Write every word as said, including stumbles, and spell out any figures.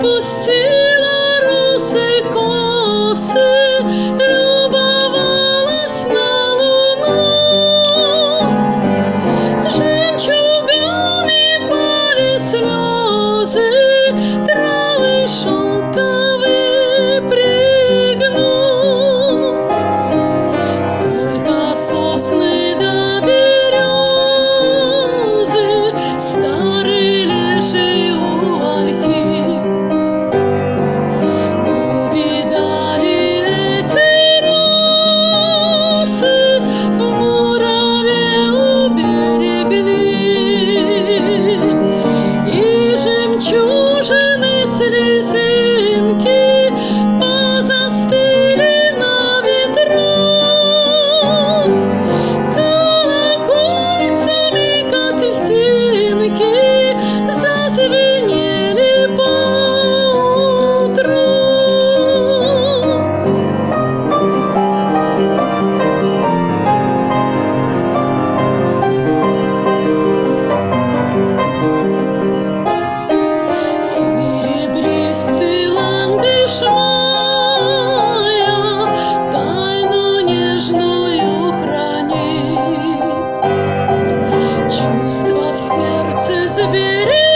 распустила русые косы, любовалась на луну. Жемчугами пали слезы, травы шелковые пригнув. Только сосны да березы старые лешие у ольхи увидали эти росы, в мураве уберегли, и жемчужины слезинки позастыли на ветру. Колокольцами, как льдинки, зазвенели поутру. Серебристый ландыш мая тайну нежную хранит, чувства в сердце забери.